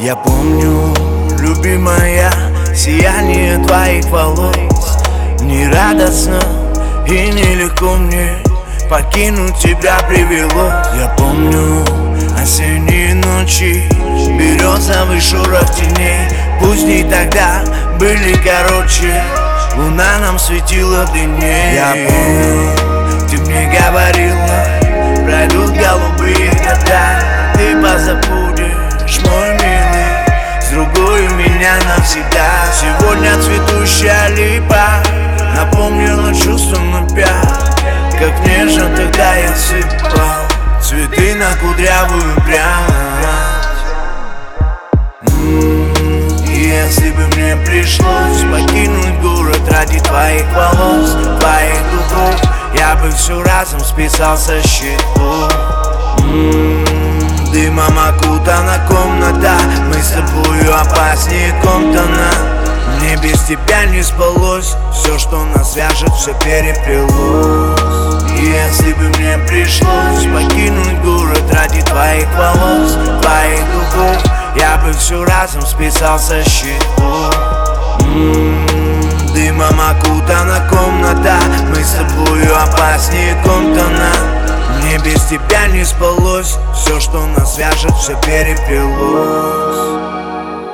Я помню, любимая, сияние твоих волос. Не радостно и нелегко мне покинуть тебя привело. Я помню осенние ночи, березовый шорох теней. Пусть дни тогда были короче, луна нам светила длиннее. Я помню, ты мне говорила, пройдут голубые года, ты позабудешь, мой милый, с другой меня навсегда. Сегодня цветущая липа напомнила чувство напя, как нежно тогда я сыпал цветы на кудрявую прядь. Если бы мне пришлось покинуть город ради твоих волос, твоих губов, я бы все разом списал со счетов. Дымом окутана комната, мы с тобою опаснее Комптона. Мне без тебя не спалось, все, что нас свяжет, все переплелось. Если бы мне пришлось покинуть город ради твоих волос, твоих губов, я бы все разом списал со счетов. Дымом окутана комната, мы с тобою опаснее Комптона. Мне без тебя не спалось, все, что нас свяжет, все переплелось.